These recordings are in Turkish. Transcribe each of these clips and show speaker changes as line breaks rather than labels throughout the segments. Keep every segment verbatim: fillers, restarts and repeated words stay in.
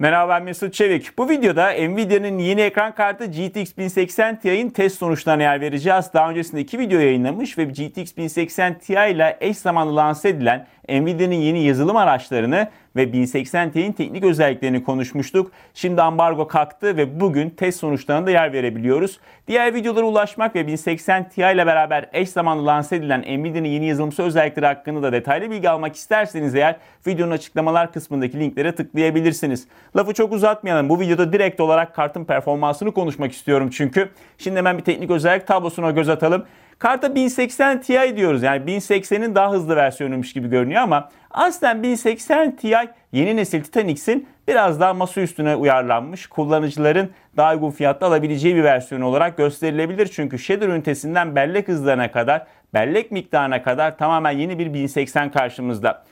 Merhaba, ben Mesut Çevik. Bu videoda Nvidia'nın yeni ekran kartı G T X bin seksen Ti'nin test sonuçlarına yer vereceğiz. Daha öncesinde iki video yayınlamış ve G T X bin seksen Ti ile eş zamanlı lanse edilen Nvidia'nın yeni yazılım araçlarını ve bin seksen Ti'nin teknik özelliklerini konuşmuştuk. Şimdi ambargo kalktı ve bugün test sonuçlarına da yer verebiliyoruz. Diğer videolara ulaşmak ve bin seksen Ti ile beraber eş zamanlı lanse edilen Nvidia'nın yeni yazılımsal özellikleri hakkında da detaylı bilgi almak isterseniz eğer videonun açıklamalar kısmındaki linklere tıklayabilirsiniz. Lafı çok uzatmayalım. Bu videoda direkt olarak kartın performansını konuşmak istiyorum çünkü. Şimdi hemen bir teknik özellik tablosuna göz atalım. Karta bin seksen Ti diyoruz. Yani bin seksenin daha hızlı versiyonuymuş gibi görünüyor ama aslında bin seksen Ti yeni nesil Titan X'in biraz daha masa üstüne uyarlanmış, kullanıcıların daha uygun fiyatta alabileceği bir versiyon olarak gösterilebilir. Çünkü shader ünitesinden bellek hızlarına kadar, bellek miktarına kadar tamamen yeni bir bin seksen karşımızda.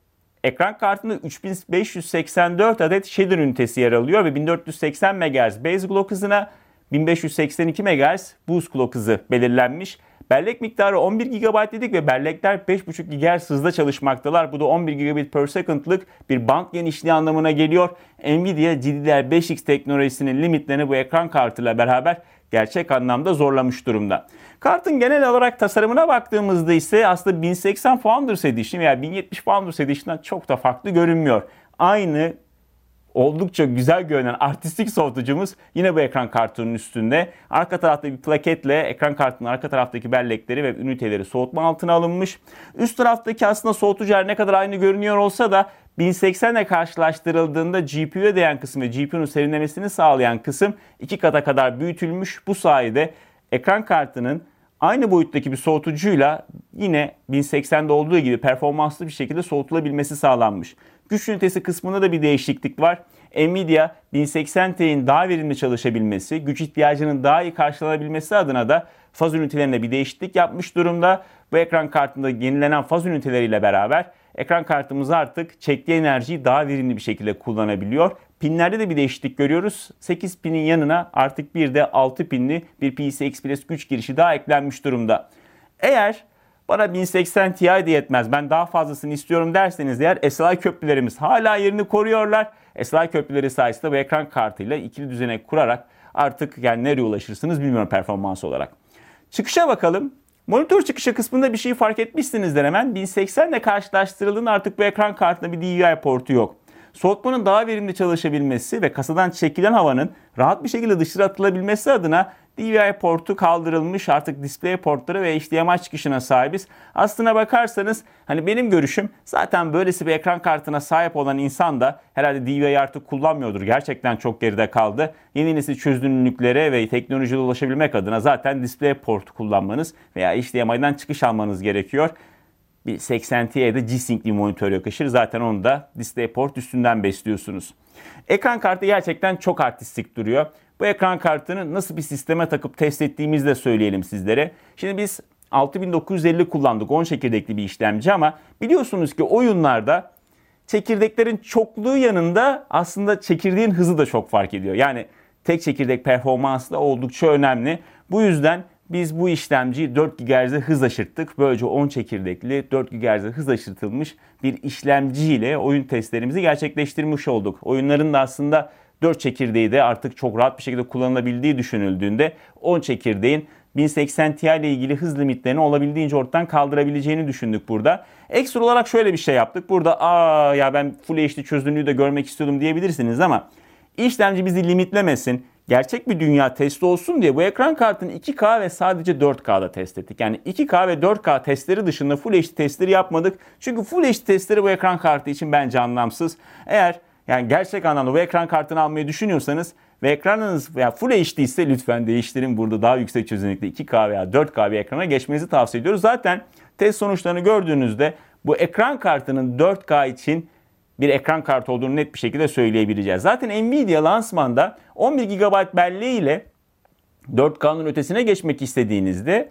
Ekran kartında üç bin beş yüz seksen dört adet shader ünitesi yer alıyor ve bin dört yüz seksen megahertz base clock hızına bin beş yüz seksen iki megahertz boost clock hızı belirlenmiş. Bellek miktarı on bir gigabayt dedik ve bellekler beş buçuk gigahertz hızda çalışmaktalar. Bu da on bir gigabit per second'lık bir band genişliği anlamına geliyor. Nvidia G D D R beş X teknolojisinin limitlerini bu ekran kartıyla beraber gerçek anlamda zorlamış durumda. Kartın genel olarak tasarımına baktığımızda ise aslında bin seksen Founders Edition veya bin yetmiş Founders Edition'dan çok da farklı görünmüyor. Aynı oldukça güzel görünen artistik soğutucumuz yine bu ekran kartının üstünde. Arka tarafta bir plaketle ekran kartının arka taraftaki bellekleri ve üniteleri soğutma altına alınmış. Üst taraftaki aslında soğutucu her ne kadar aynı görünüyor olsa da bin seksen ile karşılaştırıldığında G P U'ya değen kısım ve G P U'nun serinlemesini sağlayan kısım iki kata kadar büyütülmüş. Bu sayede ekran kartının aynı boyuttaki bir soğutucuyla yine bin seksende olduğu gibi performanslı bir şekilde soğutulabilmesi sağlanmış. Güç ünitesi kısmında da bir değişiklik var. Nvidia bin seksen Ti'nin daha verimli çalışabilmesi, güç ihtiyacının daha iyi karşılanabilmesi adına da faz ünitelerine bir değişiklik yapmış durumda. Bu ekran kartında yenilenen faz üniteleriyle beraber ekran kartımız artık çektiği enerjiyi daha verimli bir şekilde kullanabiliyor. Pinlerde de bir değişiklik görüyoruz. sekiz pinin yanına artık bir de altı pinli bir P C I Express güç girişi daha eklenmiş durumda. Eğer bana bin seksen Ti de yetmez, ben daha fazlasını istiyorum derseniz eğer S L I köprülerimiz hala yerini koruyorlar. S L I köprüleri sayesinde bu ekran kartıyla ikili düzenek kurarak artık yani nereye ulaşırsınız bilmiyorum performans olarak. Çıkışa bakalım. Monitör çıkışı kısmında bir şey fark etmişsinizdir hemen. bin seksen ile karşılaştırıldığında artık bu ekran kartında bir D V I portu yok. Soğutmanın daha verimli çalışabilmesi ve kasadan çekilen havanın rahat bir şekilde dışarı atılabilmesi adına D V I portu kaldırılmış, artık display portları ve H D M I çıkışına sahibiz. Aslına bakarsanız hani benim görüşüm zaten böylesi bir ekran kartına sahip olan insan da herhalde D V I artık kullanmıyordur. Gerçekten çok geride kaldı. Yeni nesil çözünürlüklere ve teknolojiye ulaşabilmek adına zaten display portu kullanmanız veya H D M I'den çıkış almanız gerekiyor. Bir seksen Ti'ye de G-Sync bir monitör yakışır. Zaten onu da DisplayPort üstünden besliyorsunuz. Ekran kartı gerçekten çok artistik duruyor. Bu ekran kartını nasıl bir sisteme takıp test ettiğimizi de söyleyelim sizlere. Şimdi biz altı bin dokuz yüz elli kullandık. on çekirdekli bir işlemci ama biliyorsunuz ki oyunlarda çekirdeklerin çokluğu yanında aslında çekirdeğin hızı da çok fark ediyor. Yani tek çekirdek performansı da oldukça önemli. Bu yüzden biz bu işlemciyi dört gigahertz'e hız aşırttık. Böylece on çekirdekli dört gigahertz'e hız aşırtılmış bir işlemci ile oyun testlerimizi gerçekleştirmiş olduk. Oyunların da aslında dört çekirdeği de artık çok rahat bir şekilde kullanılabildiği düşünüldüğünde on çekirdeğin bin seksen Ti ile ilgili hız limitlerini olabildiğince ortadan kaldırabileceğini düşündük burada. Ekstra olarak şöyle bir şey yaptık. Burada aa ya ben Full H D çözünürlüğü de görmek istiyordum diyebilirsiniz ama işlemci bizi limitlemesin, gerçek bir dünya testi olsun diye bu ekran kartını iki K ve sadece dört K'da test ettik. Yani iki K ve dört K testleri dışında Full H D testleri yapmadık. Çünkü Full H D testleri bu ekran kartı için bence anlamsız. Eğer yani gerçek anlamda bu ekran kartını almayı düşünüyorsanız ve ekranınız veya Full H D ise lütfen değiştirin. Burada daha yüksek çözünürlükte iki K veya dört K bir ekrana geçmenizi tavsiye ediyoruz. Zaten test sonuçlarını gördüğünüzde bu ekran kartının dört K için bir ekran kartı olduğunu net bir şekilde söyleyebileceğiz. Zaten Nvidia lansmanda on bir gigabayt belleği ile dört K'nın ötesine geçmek istediğinizde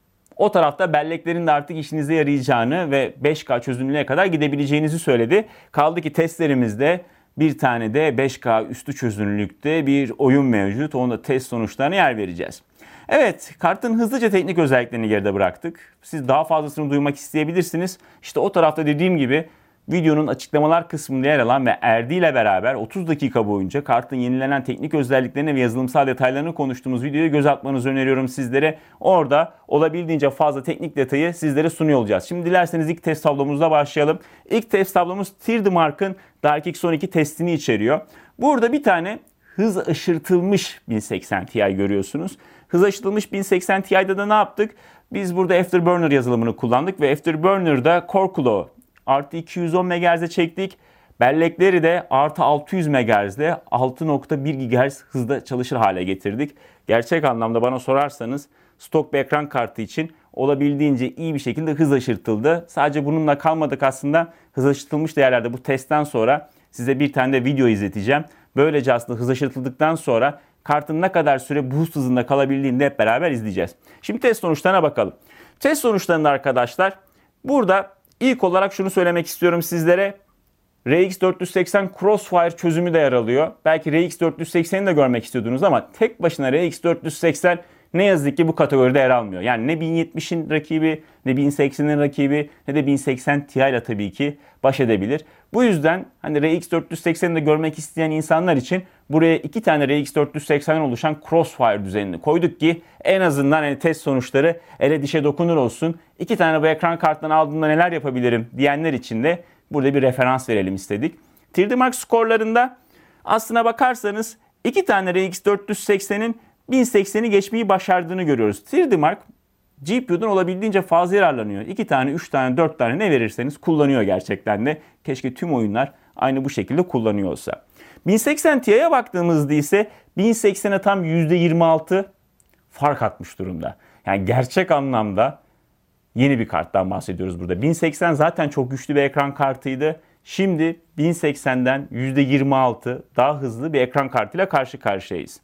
o tarafta belleklerin de artık işinize yarayacağını ve beş K çözünürlüğe kadar gidebileceğinizi söyledi. Kaldı ki testlerimizde bir tane de beş K üstü çözünürlükte bir oyun mevcut. Onu da test sonuçlarına yer vereceğiz. Evet, kartın hızlıca teknik özelliklerini geride bıraktık. Siz daha fazlasını duymak isteyebilirsiniz. İşte o tarafta dediğim gibi videonun açıklamalar kısmında yer alan ve Erdi ile beraber otuz dakika boyunca kartın yenilenen teknik özelliklerini ve yazılımsal detaylarını konuştuğumuz videoya göz atmanızı öneriyorum sizlere. Orada olabildiğince fazla teknik detayı sizlere sunuyor olacağız. Şimdi dilerseniz ilk test tablomuzla başlayalım. İlk test tablomuz Trdemark'ın DirectX on iki testini içeriyor. Burada bir tane hız aşırtılmış bin seksen Ti görüyorsunuz. Hız aşırtılmış bin seksen Ti'de de ne yaptık? Biz burada Afterburner yazılımını kullandık ve Afterburner'da Core Claw artı iki yüz on megahertz'e çektik. Bellekleri de artı altı yüz megahertz'de altı nokta bir gigahertz hızda çalışır hale getirdik. Gerçek anlamda bana sorarsanız stok bir ekran kartı için olabildiğince iyi bir şekilde hız aşırtıldı. Sadece bununla kalmadık aslında. Hız aşırtılmış değerlerde bu testten sonra size bir tane de video izleteceğim. Böylece aslında hız aşırtıldıktan sonra kartın ne kadar süre boost hızında kalabildiğini de hep beraber izleyeceğiz. Şimdi test sonuçlarına bakalım. Test sonuçlarında arkadaşlar burada ilk olarak şunu söylemek istiyorum sizlere. R X dört yüz seksen Crossfire çözümü de yer alıyor. Belki R X dört yüz sekseni de görmek istiyordunuz ama tek başına R X dört yüz seksen ne yazık ki bu kategoride yer almıyor. Yani ne bin yetmişin rakibi, ne bin seksenin rakibi, ne de bin seksen Ti ile tabii ki baş edebilir. Bu yüzden hani R X dört yüz sekseni de görmek isteyen insanlar için buraya iki tane R X dört yüz seksenden oluşan Crossfire düzenini koyduk ki en azından hani test sonuçları ele dişe dokunur olsun. İki tane bu ekran kartından aldığımda neler yapabilirim diyenler için de burada bir referans verelim istedik. Trdemark skorlarında aslına bakarsanız iki tane R X dört yüz seksenin bin sekseni geçmeyi başardığını görüyoruz. Trdemark G P U'dan olabildiğince fazla yararlanıyor. iki tane, üç tane, dört tane ne verirseniz kullanıyor gerçekten de. Keşke tüm oyunlar aynı bu şekilde kullanıyor olsa. bin seksen Ti'ye baktığımızda ise bin seksene tam yüzde yirmi altı fark atmış durumda. Yani gerçek anlamda yeni bir karttan bahsediyoruz burada. bin seksen zaten çok güçlü bir ekran kartıydı. Şimdi bin seksenden yüzde yirmi altı daha hızlı bir ekran kartıyla karşı karşıyayız.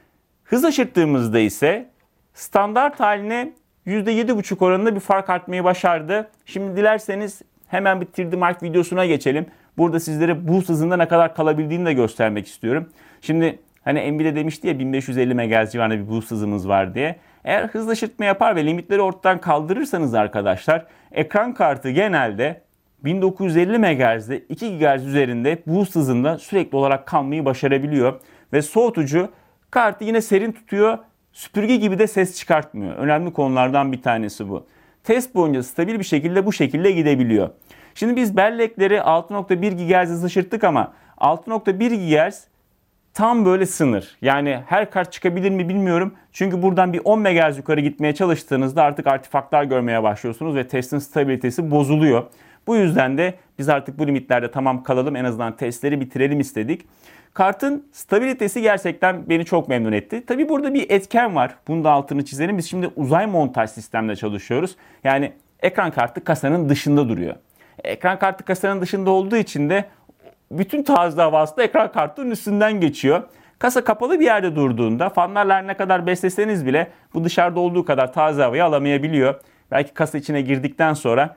Hız aşırttığımızda ise standart haline yüzde yedi buçuk oranında bir fark artmayı başardı. Şimdi dilerseniz hemen bir Trdemark videosuna geçelim. Burada sizlere boost hızında ne kadar kalabildiğini de göstermek istiyorum. Şimdi hani Nvidia demişti ya bin beş yüz elli megahertz civarında bir boost hızımız var diye. Eğer hız aşırtma yapar ve limitleri ortadan kaldırırsanız arkadaşlar ekran kartı genelde bin dokuz yüz elli megahertz'de iki gigahertz üzerinde boost hızında sürekli olarak kalmayı başarabiliyor. Ve soğutucu kartı yine serin tutuyor. Süpürge gibi de ses çıkartmıyor. Önemli konulardan bir tanesi bu. Test boyunca stabil bir şekilde bu şekilde gidebiliyor. Şimdi biz bellekleri altı nokta bir gigahertz hız aşırttık ama altı nokta bir gigahertz tam böyle sınır. Yani her kart çıkabilir mi bilmiyorum. Çünkü buradan bir on megahertz yukarı gitmeye çalıştığınızda artık artefaktlar görmeye başlıyorsunuz ve testin stabilitesi bozuluyor. Bu yüzden de biz artık bu limitlerde tamam kalalım, en azından testleri bitirelim istedik. Kartın stabilitesi gerçekten beni çok memnun etti. Tabi burada bir etken var. Bunun da altını çizelim. Biz şimdi uzay montaj sistemle çalışıyoruz. Yani ekran kartı kasanın dışında duruyor. Ekran kartı kasanın dışında olduğu için de bütün taze havası da ekran kartının üstünden geçiyor. Kasa kapalı bir yerde durduğunda fanlarla ne kadar besleseniz bile bu dışarıda olduğu kadar taze havayı alamayabiliyor. Belki kasa içine girdikten sonra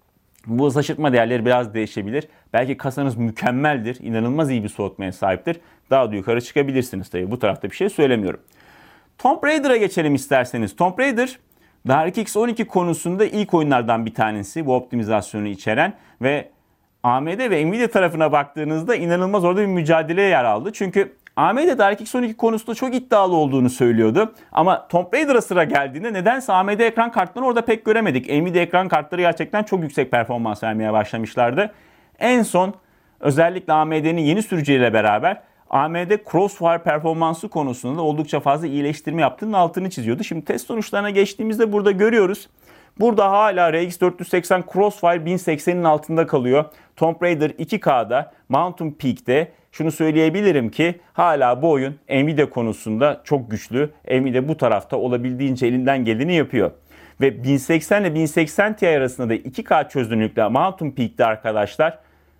bu hız aşırtma değerleri biraz değişebilir. Belki kasanız mükemmeldir, inanılmaz iyi bir soğutmaya sahiptir. Daha da yukarı çıkabilirsiniz tabii. Bu tarafta bir şey söylemiyorum. Tomb Raider'a geçelim isterseniz. Tomb Raider, DirectX on iki konusunda ilk oyunlardan bir tanesi. Bu optimizasyonu içeren ve A M D ve Nvidia tarafına baktığınızda inanılmaz orada bir mücadeleye yer aldı. Çünkü A M D DirectX on iki konusunda çok iddialı olduğunu söylüyordu. Ama Tomb Raider'a sıra geldiğinde nedense A M D ekran kartlarını orada pek göremedik. Nvidia ekran kartları gerçekten çok yüksek performans vermeye başlamışlardı. En son özellikle A M D'nin yeni sürücüyle beraber A M D Crossfire performansı konusunda da oldukça fazla iyileştirme yaptığının altını çiziyordu. Şimdi test sonuçlarına geçtiğimizde burada görüyoruz. Burada hala R X dört yüz seksen Crossfire bin seksenin altında kalıyor. Tomb Raider iki K'da, Mountain Peak'te şunu söyleyebilirim ki hala bu oyun Nvidia konusunda çok güçlü. Nvidia bu tarafta olabildiğince elinden geleni yapıyor. Ve bin seksen ile bin seksen Ti arasında da iki K çözünürlükte Mountain Peak'te arkadaşlar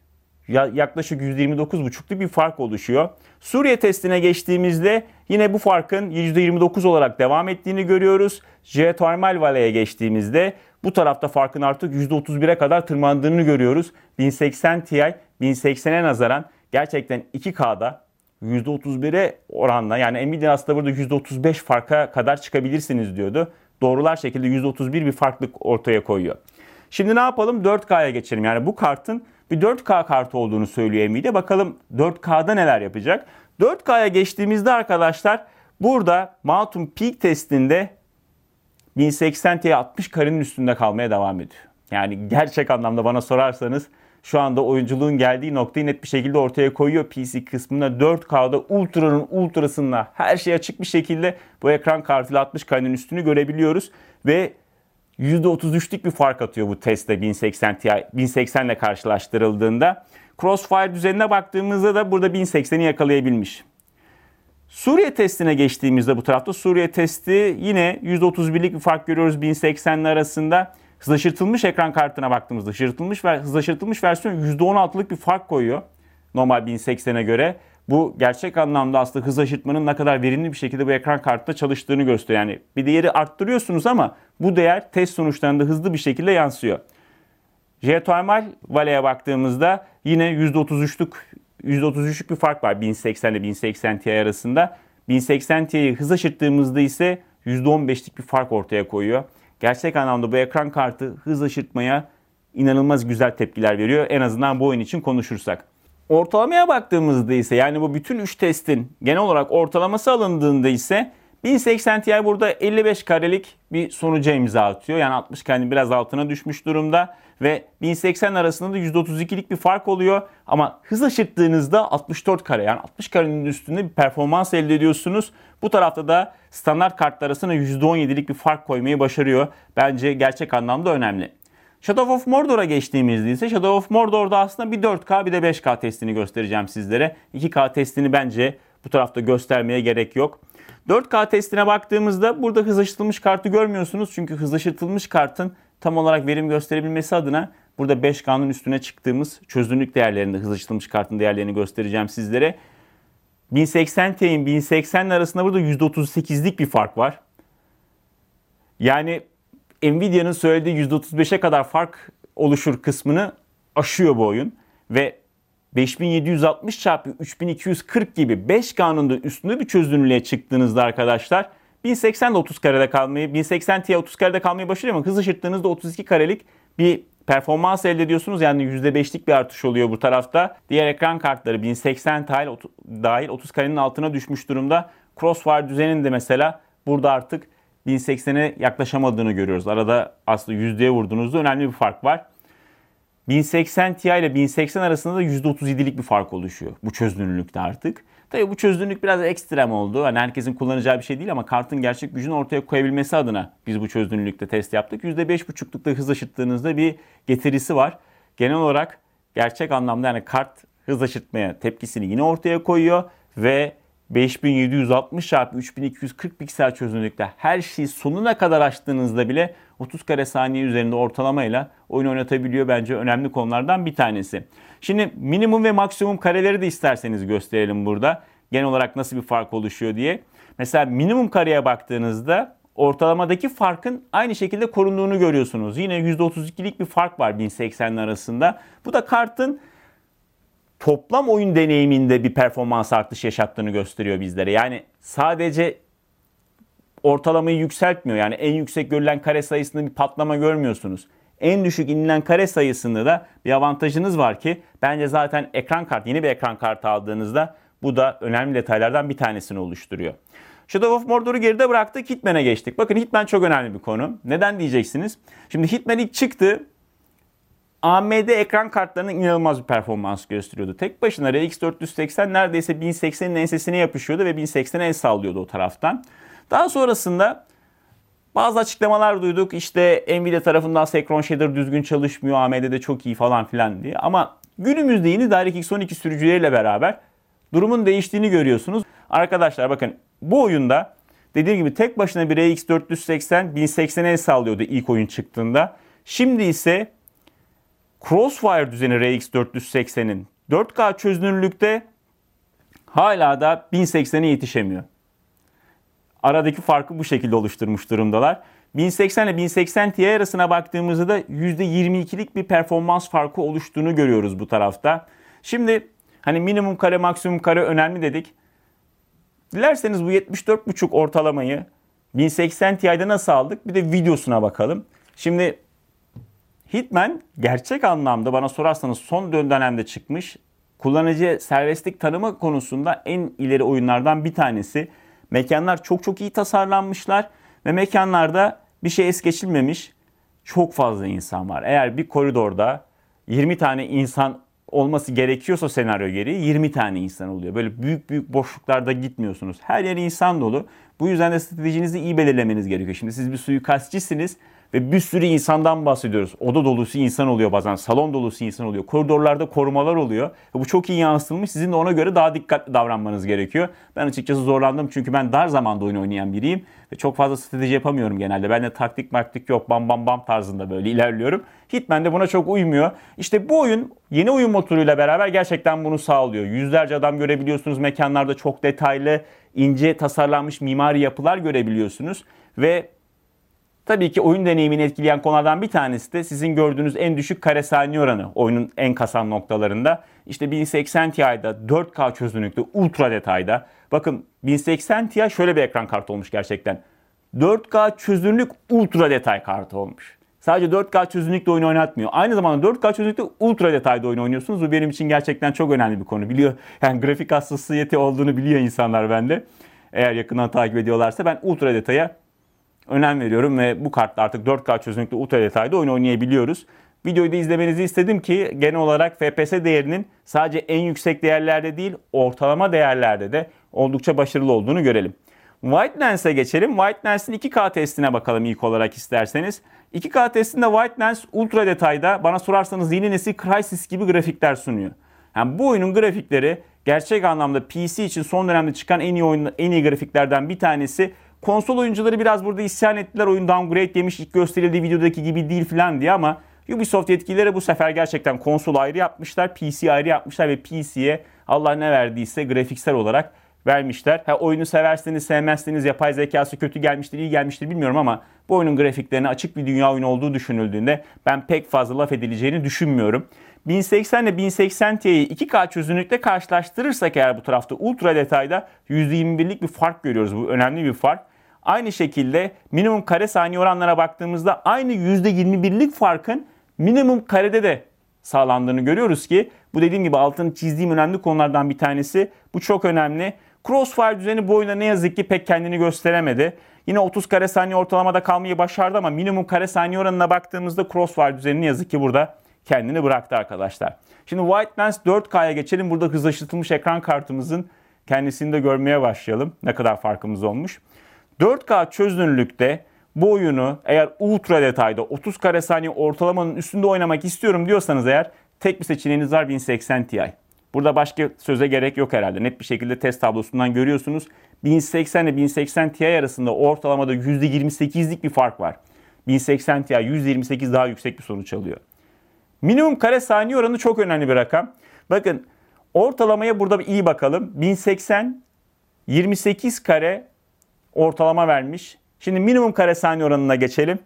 yaklaşık yüzde yirmi dokuz buçukluk bir fark oluşuyor. Suriye testine geçtiğimizde yine bu farkın yüzde yirmi dokuz olarak devam ettiğini görüyoruz. Geothermal Valley'e geçtiğimizde bu tarafta farkın artık yüzde otuz bire kadar tırmandığını görüyoruz. bin seksen Ti bin seksene nazaran gerçekten iki K'da yüzde otuz bire oranla, yani Nvidia aslında burada yüzde otuz beş farka kadar çıkabilirsiniz diyordu. Doğrular şekilde yüzde otuz bir bir farklılık ortaya koyuyor. Şimdi ne yapalım? dört K'ya geçelim. Yani bu kartın bir dört K kartı olduğunu söylüyor Nvidia. Bakalım dört K'da neler yapacak. dört K'ya geçtiğimizde arkadaşlar burada Mountain Peak testinde bin seksen Ti altmış karenin üstünde kalmaya devam ediyor. Yani gerçek anlamda bana sorarsanız şu anda oyunculuğun geldiği noktayı net bir şekilde ortaya koyuyor. P C kısmında dört K'da ultranın ultrasında her şey açık bir şekilde bu ekran kartıyla altmış karenin üstünü görebiliyoruz. Ve yüzde otuz üçlük bir fark atıyor bu testte bin seksen Ti, bin seksen ile karşılaştırıldığında. Crossfire düzenine baktığımızda da burada bin sekseni yakalayabilmiş. Suriye testine geçtiğimizde bu tarafta Suriye testi yine yüzde otuz birlik bir fark görüyoruz bin seksenle arasında. Hızlaştırılmış ekran kartına baktığımızda hızlaştırılmış ve hızlaştırılmış versiyon yüzde on altılık bir fark koyuyor normal bin seksene göre. Bu gerçek anlamda aslında hızlaştırmanın ne kadar verimli bir şekilde bu ekran kartında çalıştığını gösteriyor. Yani bir değeri arttırıyorsunuz ama bu değer test sonuçlarında hızlı bir şekilde yansıyor. Geothermal Valley'e baktığımızda yine yüzde otuz üçlük yüzde otuz üçlük bir fark var bin seksen ile bin seksen Ti arasında. bin seksen Ti'yi hız aşırttığımızda ise yüzde on beşlik bir fark ortaya koyuyor. Gerçek anlamda bu ekran kartı hız aşırtmaya inanılmaz güzel tepkiler veriyor. En azından bu oyun için konuşursak. Ortalamaya baktığımızda ise yani bu bütün üç testin genel olarak ortalaması alındığında ise bin seksen Ti burada elli beş karelik bir sonuca imza atıyor. Yani altmış karenin biraz altına düşmüş durumda. Ve bin seksen arasında da yüzde otuz ikilik bir fark oluyor. Ama hız aşırttığınızda altmış dört kare yani altmış karenin üstünde bir performans elde ediyorsunuz. Bu tarafta da standart kartlar arasında yüzde on yedilik bir fark koymayı başarıyor. Bence gerçek anlamda önemli. Shadow of Mordor'a geçtiğimizde ise Shadow of Mordor'da aslında bir dört K bir de beş K testini göstereceğim sizlere. iki K testini bence bu tarafta göstermeye gerek yok. dört K testine baktığımızda burada hızlaştırılmış kartı görmüyorsunuz. Çünkü hızlaştırılmış kartın tam olarak verim gösterebilmesi adına burada beş K'nın üstüne çıktığımız çözünürlük değerlerinde hızlaştırılmış kartın değerlerini göstereceğim sizlere. bin seksen Ti'nin bin seksen arasında burada yüzde otuz sekizlik bir fark var. Yani Nvidia'nın söylediği yüzde otuz beşe kadar fark oluşur kısmını aşıyor bu oyun. Ve beş bin yedi yüz altmış çarpı üç bin iki yüz kırk gibi beş K'nın da üstünde bir çözünürlüğe çıktığınızda arkadaşlar bin seksen de otuz karede kalmayı, bin seksen Ti otuz karede kalmayı başarıyor ama hız aşırttığınızda otuz iki karelik bir performans elde ediyorsunuz. Yani yüzde beşlik bir artış oluyor bu tarafta. Diğer ekran kartları bin seksen dahil otuz karenin altına düşmüş durumda. Crossfire düzeninde mesela burada artık bin seksene yaklaşamadığını görüyoruz. Arada aslında yüzdeye vurduğunuzda önemli bir fark var. bin seksen Ti ile bin seksen arasında da yüzde otuz yedilik bir fark oluşuyor bu çözünürlükte artık. Tabii bu çözünürlük biraz ekstrem oldu. Hani herkesin kullanacağı bir şey değil ama kartın gerçek gücünü ortaya koyabilmesi adına biz bu çözünürlükte test yaptık. yüzde beş buçuklukta hız aşırttığınızda bir getirisi var. Genel olarak gerçek anlamda yani kart hız aşırtmaya tepkisini yine ortaya koyuyor ve beş bin yedi yüz altmış çarpı üç bin iki yüz kırk piksel çözünürlükte her şeyi sonuna kadar açtığınızda bile otuz kare saniye üzerinde ortalamayla oyun oynatabiliyor. Bence önemli konulardan bir tanesi. Şimdi minimum ve maksimum kareleri de isterseniz gösterelim burada. Genel olarak nasıl bir fark oluşuyor diye. Mesela minimum kareye baktığınızda ortalamadaki farkın aynı şekilde korunduğunu görüyorsunuz. Yine yüzde otuz ikilik bir fark var bin seksen arasında. Bu da kartın toplam oyun deneyiminde bir performans artışı yaşattığını gösteriyor bizlere. Yani sadece ortalamayı yükseltmiyor. Yani en yüksek görülen kare sayısında bir patlama görmüyorsunuz. En düşük inilen kare sayısında da bir avantajınız var ki bence zaten ekran kartı, yeni bir ekran kartı aldığınızda bu da önemli detaylardan bir tanesini oluşturuyor. Shadow of Mordor'u geride bıraktık, Hitman'e geçtik. Bakın Hitman çok önemli bir konu. Neden diyeceksiniz? Şimdi Hitman ilk çıktı. A M D ekran kartlarının inanılmaz bir performans gösteriyordu. Tek başına R X dört yüz seksen neredeyse bin seksenin ensesine yapışıyordu ve bin seksene el sallıyordu o taraftan. Daha sonrasında bazı açıklamalar duyduk. İşte Nvidia tarafından Synchron Shader düzgün çalışmıyor, A M D'de çok iyi falan filan diye. Ama günümüzde yeni DirectX on iki sürücüleriyle beraber durumun değiştiğini görüyorsunuz. Arkadaşlar bakın bu oyunda dediğim gibi tek başına bir R X dört yüz seksen bin seksene el sallıyordu ilk oyun çıktığında. Şimdi ise Crossfire düzeni R X dört yüz seksenin dört K çözünürlükte hala da bin seksene yetişemiyor. Aradaki farkı bu şekilde oluşturmuş durumdalar. bin seksen ile bin seksen Ti arasına baktığımızda da yüzde yirmi ikilik bir performans farkı oluştuğunu görüyoruz bu tarafta. Şimdi hani minimum kare maksimum kare önemli dedik. Dilerseniz bu yetmiş dört buçuk ortalamayı bin seksen Ti'de nasıl aldık? Bir de videosuna bakalım. Şimdi Hitman gerçek anlamda bana sorarsanız son dönemde çıkmış kullanıcı serbestlik tanıma konusunda en ileri oyunlardan bir tanesi. Mekanlar çok çok iyi tasarlanmışlar ve mekanlarda bir şey es geçilmemiş. Çok fazla insan var. Eğer bir koridorda yirmi tane insan olması gerekiyorsa senaryo gereği yirmi tane insan oluyor. Böyle büyük büyük boşluklarda gitmiyorsunuz. Her yer insan dolu. Bu yüzden de stratejinizi iyi belirlemeniz gerekiyor. Şimdi siz bir suikastçisiniz ve bir sürü insandan bahsediyoruz. Oda dolusu insan oluyor bazen, salon dolusu insan oluyor. Koridorlarda korumalar oluyor. Bu çok iyi yansıtılmış. Sizin de ona göre daha dikkatli davranmanız gerekiyor. Ben açıkçası zorlandım çünkü ben dar zamanda oyun oynayan biriyim. Ve çok fazla strateji yapamıyorum genelde. Ben de taktik maktik yok, bam bam bam tarzında böyle ilerliyorum. Hitman de buna çok uymuyor. İşte bu oyun yeni oyun motoruyla beraber gerçekten bunu sağlıyor. Yüzlerce adam görebiliyorsunuz. Mekanlarda çok detaylı, ince tasarlanmış mimari yapılar görebiliyorsunuz. Ve tabii ki oyun deneyimini etkileyen konulardan bir tanesi de sizin gördüğünüz en düşük kare saniye oranı oyunun en kasan noktalarında. İşte bin seksen Ti'da dört K çözünürlükte ultra detayda. Bakın bin seksen Ti şöyle bir ekran kartı olmuş gerçekten. dört K çözünürlük ultra detay kartı olmuş. Sadece dört K çözünürlükte oyun oynatmıyor. Aynı zamanda dört K çözünürlükte ultra detayda oyun oynuyorsunuz. Bu benim için gerçekten çok önemli bir konu. Biliyor, yani grafik hassasiyeti olduğunu biliyor insanlar bende. Eğer yakından takip ediyorlarsa ben ultra detaya önem veriyorum ve bu kartla artık dört K çözünürlükte ultra detayda oyun oynayabiliyoruz. Videoyu da izlemenizi istedim ki genel olarak F P S değerinin sadece en yüksek değerlerde değil ortalama değerlerde de oldukça başarılı olduğunu görelim. White Lens'e geçelim. White Lens'in iki K testine bakalım ilk olarak isterseniz. iki K testinde White Lens ultra detayda bana sorarsanız yeni nesil Crysis gibi grafikler sunuyor. Yani bu oyunun grafikleri gerçek anlamda P C için son dönemde çıkan en iyi oyun, en iyi grafiklerden bir tanesi. Konsol oyuncuları biraz burada isyan ettiler. Oyun downgrade yemiş, ilk gösterildiği videodaki gibi değil falan diye ama Ubisoft yetkilileri bu sefer gerçekten konsol ayrı yapmışlar, P C ayrı yapmışlar ve P C'ye Allah ne verdiyse grafiksel olarak vermişler. Ha, oyunu severseniz sevmezseniz yapay zekası kötü gelmiştir, iyi gelmiştir bilmiyorum ama bu oyunun grafiklerine açık bir dünya oyunu olduğu düşünüldüğünde ben pek fazla laf edileceğini düşünmüyorum. bin seksen ile bin seksen Ti'yi iki K çözünürlükte karşılaştırırsak eğer bu tarafta ultra detayda yüzde yirmi birlik bir fark görüyoruz. Bu önemli bir fark. Aynı şekilde minimum kare saniye oranlara baktığımızda aynı yüzde yirmi birlik farkın minimum karede de sağlandığını görüyoruz ki bu dediğim gibi altını çizdiğim önemli konulardan bir tanesi. Bu çok önemli. Crossfire düzeni bu oyunda ne yazık ki pek kendini gösteremedi. Yine otuz kare saniye ortalamada kalmayı başardı ama minimum kare saniye oranına baktığımızda Crossfire düzeni ne yazık ki burada kendini bıraktı arkadaşlar. Şimdi White Lens dört K'ya geçelim. Burada hızlaştırılmış ekran kartımızın kendisini de görmeye başlayalım. Ne kadar farkımız olmuş. dört K çözünürlükte bu oyunu eğer ultra detayda otuz kare saniye ortalamanın üstünde oynamak istiyorum diyorsanız eğer tek bir seçeneğiniz var bin seksen Ti. Burada başka söze gerek yok herhalde. Net bir şekilde test tablosundan görüyorsunuz. bin seksen ile bin seksen Ti arasında ortalamada yüzde yirmi sekizlik bir fark var. bin seksen Ti yüzde yirmi sekiz daha yüksek bir sonuç alıyor. Minimum kare saniye oranı çok önemli bir rakam. Bakın ortalamaya burada bir iyi bakalım. bin seksen yirmi sekiz kare ortalama vermiş. Şimdi minimum kare saniye oranına geçelim.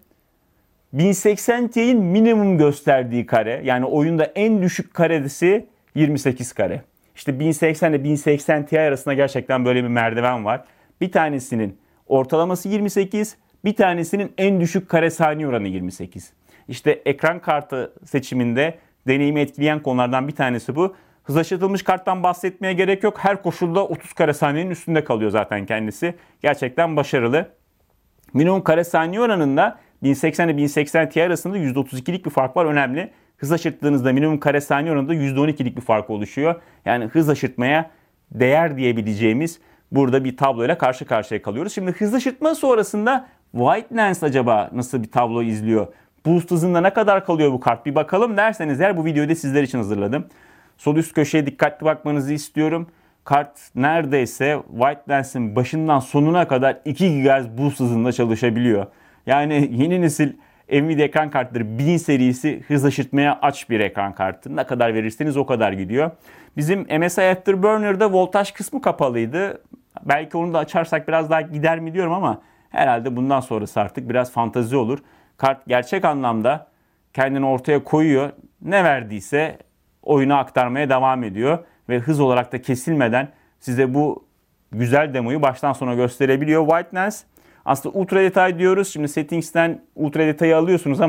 bin seksen Ti'nin minimum gösterdiği kare yani oyunda en düşük karesi yirmi sekiz kare. İşte bin seksen ile bin seksen Ti arasında gerçekten böyle bir merdiven var. Bir tanesinin ortalaması yirmi sekiz, bir tanesinin en düşük kare saniye oranı yirmi sekiz. İşte ekran kartı seçiminde deneyimi etkileyen konulardan bir tanesi bu. Hızlaştırılmış karttan bahsetmeye gerek yok. Her koşulda otuz kare saniyenin üstünde kalıyor zaten kendisi. Gerçekten başarılı. Minimum kare saniye oranında bin seksen ile bin seksen Ti arasında yüzde otuz ikilik bir fark var. Önemli. Hız aşırttığınızda minimum kare saniye oranında yüzde on ikilik bir fark oluşuyor. Yani hız aşırtmaya değer diyebileceğimiz burada bir tabloyla karşı karşıya kalıyoruz. Şimdi hız aşırtma sonrasında White Lens acaba nasıl bir tablo izliyor? Boost hızında ne kadar kalıyor bu kart? Bir bakalım derseniz eğer bu videoyu da sizler için hazırladım. Sol üst köşeye dikkatli bakmanızı istiyorum. Kart neredeyse White Lens'in başından sonuna kadar iki gigahertz boost hızında çalışabiliyor. Yani yeni nesil Nvidia ekran kartları bin serisi hız aşırtmaya aç bir ekran kartı. Ne kadar verirseniz o kadar gidiyor. Bizim M S I Afterburner'da voltaj kısmı kapalıydı. Belki onu da açarsak biraz daha gider mi diyorum ama herhalde bundan sonrası artık biraz fantazi olur. Kart gerçek anlamda kendini ortaya koyuyor. Ne verdiyse oyunu aktarmaya devam ediyor. Ve hız olarak da kesilmeden size bu güzel demoyu baştan sona gösterebiliyor White Lens. Aslında ultra detay diyoruz. Şimdi settings'ten ultra detayı alıyorsunuz ama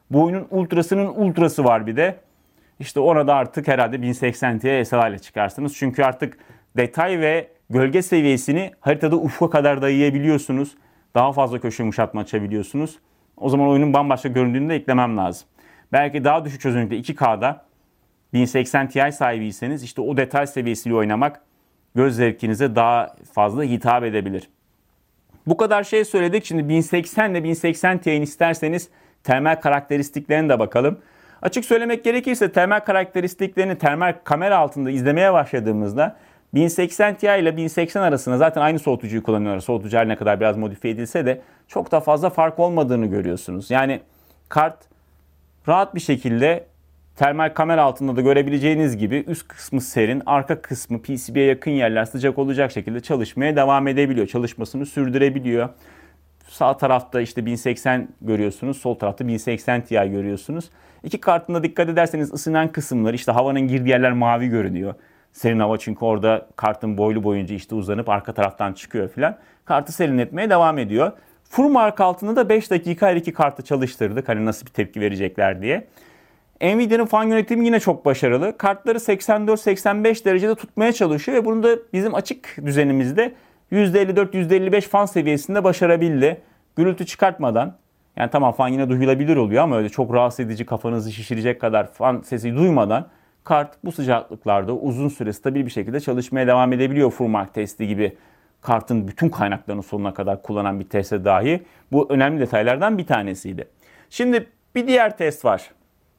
Bu oyunun ultrasının ultrası var bir de. İşte orada artık herhalde bin seksen Ti S L ile çıkarsınız. Çünkü artık detay ve gölge seviyesini haritada ufka kadar dayayabiliyorsunuz. Daha fazla köşe yumuşatma açabiliyorsunuz. O zaman oyunun bambaşka göründüğünü de eklemem lazım. Belki daha düşük çözünürlükte iki K'da bin seksen Ti sahibiyseniz işte o detay seviyesiyle oynamak göz zevkinize daha fazla hitap edebilir. Bu kadar şey söyledik. Şimdi bin seksen ile bin seksen Ti'nin isterseniz temel karakteristiklerine de bakalım. Açık söylemek gerekirse temel karakteristiklerini termal kamera altında izlemeye başladığımızda bin seksen Ti ile bin seksen arasında zaten aynı soğutucuyu kullanıyorlar. Soğutucu her ne kadar biraz modifiye edilse de çok da fazla fark olmadığını görüyorsunuz. Yani kart rahat bir şekilde termal kamera altında da görebileceğiniz gibi üst kısmı serin, arka kısmı P C B'ye yakın yerler sıcak olacak şekilde çalışmaya devam edebiliyor. Çalışmasını sürdürebiliyor. Sağ tarafta işte bin seksen görüyorsunuz, sol tarafta bin seksen Ti görüyorsunuz. İki kartın da dikkat ederseniz ısınan kısımları işte havanın girdiği yerler mavi görünüyor. Serin hava çünkü orada kartın boylu boyunca işte uzanıp arka taraftan çıkıyor filan. Kartı serinletmeye devam ediyor. Furmark altında da beş dakika her iki kartı çalıştırdık. Hani nasıl bir tepki verecekler diye. Nvidia'nın fan yönetimi yine çok başarılı. Kartları seksen dört seksen beş derecede tutmaya çalışıyor ve bunu da bizim açık düzenimizde yüzde elli dört yüzde elli beş fan seviyesinde başarabildi. Gürültü çıkartmadan. Yani tamam fan yine duyulabilir oluyor ama öyle çok rahatsız edici kafanızı şişirecek kadar fan sesi duymadan kart bu sıcaklıklarda uzun süre stabil bir şekilde çalışmaya devam edebiliyor. Furmark testi gibi kartın bütün kaynaklarını sonuna kadar kullanan bir teste dahi bu önemli detaylardan bir tanesiydi. Şimdi bir diğer test var.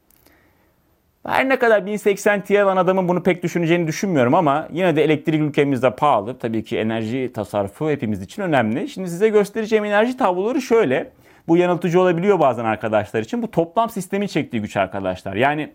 Her ne kadar bin seksen Ti olan adamın bunu pek düşüneceğini düşünmüyorum ama yine de elektrik ülkemizde pahalı. Tabii ki enerji tasarrufu hepimiz için önemli. Şimdi size göstereceğim enerji tabloları şöyle. Bu yanıltıcı olabiliyor bazen arkadaşlar için. Bu toplam sistemi çektiği güç arkadaşlar. Yani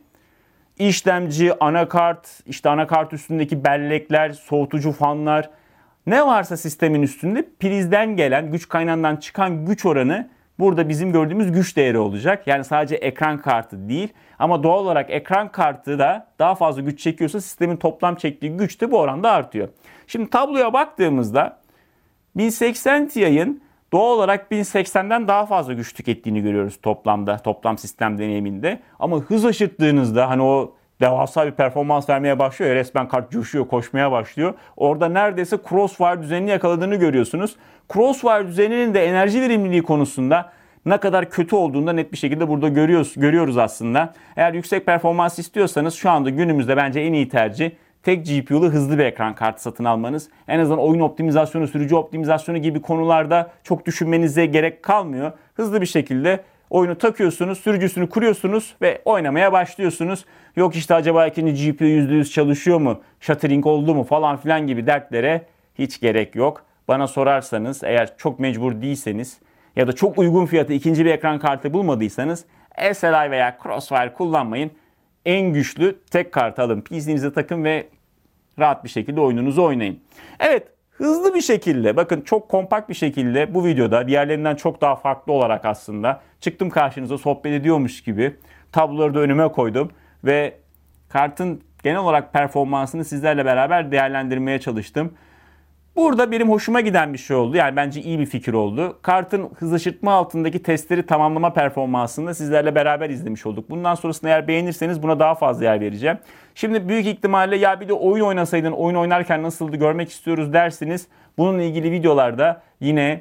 işlemci, anakart, işte anakart üstündeki bellekler, soğutucu fanlar ne varsa sistemin üstünde prizden gelen güç kaynağından çıkan güç oranı burada bizim gördüğümüz güç değeri olacak. Yani sadece ekran kartı değil ama doğal olarak ekran kartı da daha fazla güç çekiyorsa sistemin toplam çektiği güç de bu oranda artıyor. Şimdi tabloya baktığımızda bin seksen Ti'nin doğal olarak bin seksenden daha fazla güç tükettiğini görüyoruz toplamda, toplam sistem deneyiminde. Ama hız aşırttığınızda hani o devasa bir performans vermeye başlıyor. Resmen kart coşuyor, koşmaya başlıyor. Orada neredeyse Crossfire düzenini yakaladığını görüyorsunuz. Crossfire düzeninin de enerji verimliliği konusunda ne kadar kötü olduğunu da net bir şekilde burada görüyoruz, görüyoruz aslında. Eğer yüksek performans istiyorsanız şu anda günümüzde bence en iyi tercih tek G P U'lu hızlı bir ekran kartı satın almanız. En azından oyun optimizasyonu, sürücü optimizasyonu gibi konularda çok düşünmenize gerek kalmıyor. Hızlı bir şekilde oyunu takıyorsunuz, sürücüsünü kuruyorsunuz ve oynamaya başlıyorsunuz. Yok işte acaba ikinci G P U yüzde yüz çalışıyor mu, shuttering oldu mu falan filan gibi dertlere hiç gerek yok. Bana sorarsanız eğer çok mecbur değilseniz ya da çok uygun fiyatı ikinci bir ekran kartı bulmadıysanız S L I veya Crossfire kullanmayın. En güçlü tek kartı alın, P C'nize takın ve rahat bir şekilde oyununuzu oynayın. Evet, hızlı bir şekilde, bakın çok kompakt bir şekilde bu videoda diğerlerinden çok daha farklı olarak aslında çıktım karşınıza sohbet ediyormuş gibi tabloları da önüme koydum ve kartın genel olarak performansını sizlerle beraber değerlendirmeye çalıştım. Burada benim hoşuma giden bir şey oldu. Yani bence iyi bir fikir oldu. Kartın hız aşırtma altındaki testleri tamamlama performansını sizlerle beraber izlemiş olduk. Bundan sonrasında eğer beğenirseniz buna daha fazla yer vereceğim. Şimdi büyük ihtimalle ya bir de oyun oynasaydın, oyun oynarken nasıldı görmek istiyoruz dersiniz. Bununla ilgili videolarda yine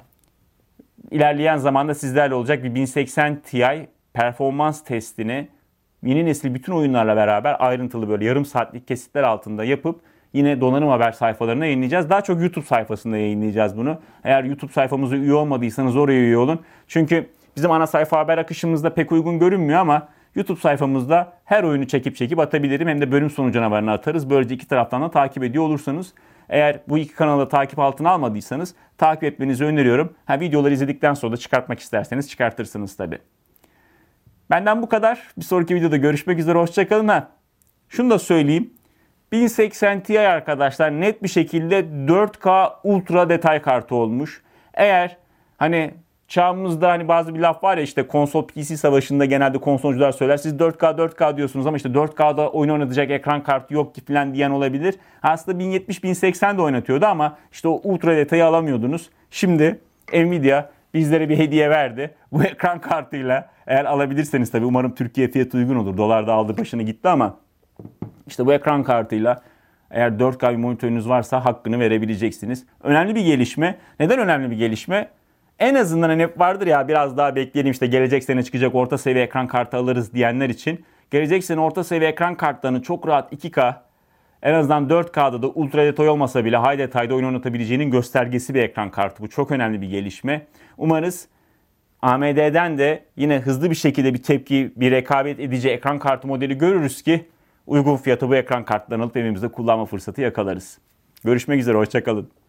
ilerleyen zamanda sizlerle olacak bir bin seksen Ti performans testini yeni nesil bütün oyunlarla beraber ayrıntılı böyle yarım saatlik kesitler altında yapıp yine donanım haber sayfalarına yayınlayacağız. Daha çok YouTube sayfasında yayınlayacağız bunu. Eğer YouTube sayfamıza üye olmadıysanız oraya üye olun. Çünkü bizim ana sayfa haber akışımızda pek uygun görünmüyor ama YouTube sayfamızda her oyunu çekip çekip atabilirim. Hem de bölüm sonu canavarını atarız. Böylece iki taraftan da takip ediyor olursanız. Eğer bu iki kanalı takip altına almadıysanız takip etmenizi öneriyorum. Ha, videoları izledikten sonra da çıkartmak isterseniz çıkartırsınız tabii. Benden bu kadar. Bir sonraki videoda görüşmek üzere. Hoşçakalın. Ha, şunu da söyleyeyim. bin seksen Ti arkadaşlar net bir şekilde dört K ultra detay kartı olmuş. Eğer hani çağımızda hani bazı bir laf var ya işte konsol P C savaşında genelde konsolcular söyler. Siz dört K dört K diyorsunuz ama işte dört K'da oyun oynatacak ekran kartı yok ki falan diyen olabilir. Aslında bin yetmiş bin seksen de oynatıyordu ama işte o ultra detayı alamıyordunuz. Şimdi Nvidia bizlere bir hediye verdi. Bu ekran kartıyla eğer alabilirseniz tabii umarım Türkiye fiyatı uygun olur. Dolar da aldı başını gitti ama işte bu ekran kartıyla eğer dört K bir monitörünüz varsa hakkını verebileceksiniz. Önemli bir gelişme. Neden önemli bir gelişme? En azından hani hep vardır ya biraz daha bekleyelim işte gelecek sene çıkacak orta seviye ekran kartı alırız diyenler için. Gelecek sene orta seviye ekran kartlarını çok rahat iki K en azından dört K'da da ultra detay olmasa bile high detayda oyun oynatabileceğinin göstergesi bir ekran kartı. Bu çok önemli bir gelişme. Umarız A M D'den de yine hızlı bir şekilde bir tepki, bir rekabet edici ekran kartı modeli görürüz ki uygun fiyata bu ekran kartlarını alıp evimizde kullanma fırsatı yakalarız. Görüşmek üzere, hoşça kalın.